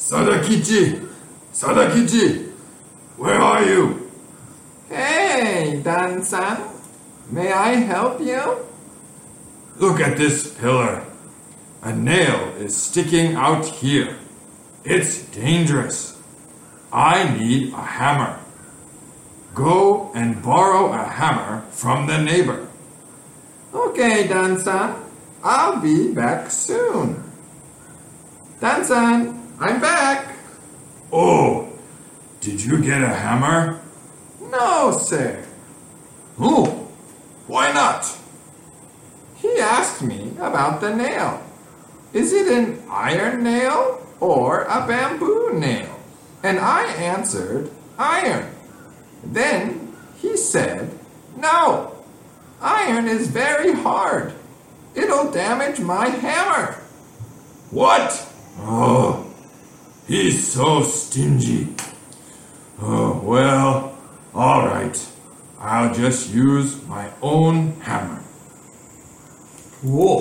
Sadakichi! Sadakichi! Where are you? Hey, Dan-san. May I help you? Look at this pillar. A nail is sticking out here. It's dangerous. I need a hammer. Go and borrow a hammer from the neighbor. Okay, Dan-san. I'll be back soon. Dan-san, I'm back. Oh, did you get a hammer? No, sir. Oh, why not? He asked me about the nail. Is it an iron nail or a bamboo nail? And I answered, iron. Then he said, no, iron is very hard. It'll damage my hammer. What? Oh, he's so stingy. Oh, well, all right. I'll just use my own hammer. Whoa,